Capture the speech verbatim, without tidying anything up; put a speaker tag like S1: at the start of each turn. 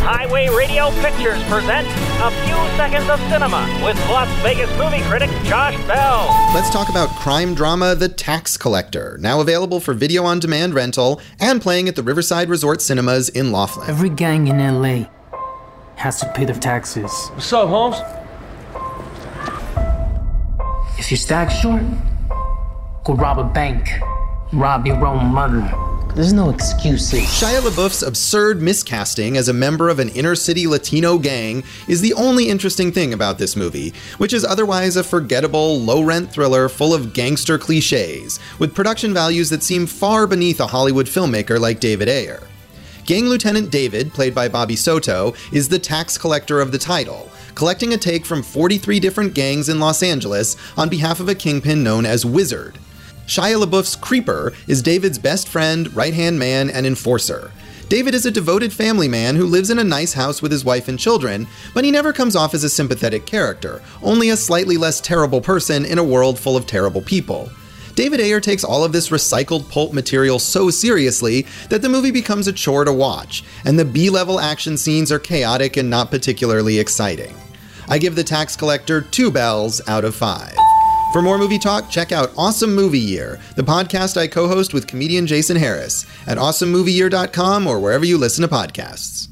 S1: Highway Radio Pictures present A Few Seconds of Cinema with Las Vegas movie critic Josh Bell.
S2: Let's talk about crime drama The Tax Collector, now available for video-on-demand rental and playing at the Riverside Resort Cinemas in Laughlin.
S3: Every gang in L A has to pay their taxes.
S4: What's up, Holmes?
S3: If you're stacked short, go rob a bank. Rob your own mother. There's no excuses.
S2: Shia LaBeouf's absurd miscasting as a member of an inner-city Latino gang is the only interesting thing about this movie, which is otherwise a forgettable, low-rent thriller full of gangster cliches, with production values that seem far beneath a Hollywood filmmaker like David Ayer. Gang Lieutenant David, played by Bobby Soto, is the tax collector of the title, collecting a take from forty-three different gangs in Los Angeles on behalf of a kingpin known as Wizard. Shia LaBeouf's Creeper is David's best friend, right-hand man, and enforcer. David is a devoted family man who lives in a nice house with his wife and children, but he never comes off as a sympathetic character, only a slightly less terrible person in a world full of terrible people. David Ayer takes all of this recycled pulp material so seriously that the movie becomes a chore to watch, and the B-level action scenes are chaotic and not particularly exciting. I give The Tax Collector two bells out of five. For more movie talk, check out Awesome Movie Year, the podcast I co-host with comedian Jason Harris, at awesome movie year dot com or wherever you listen to podcasts.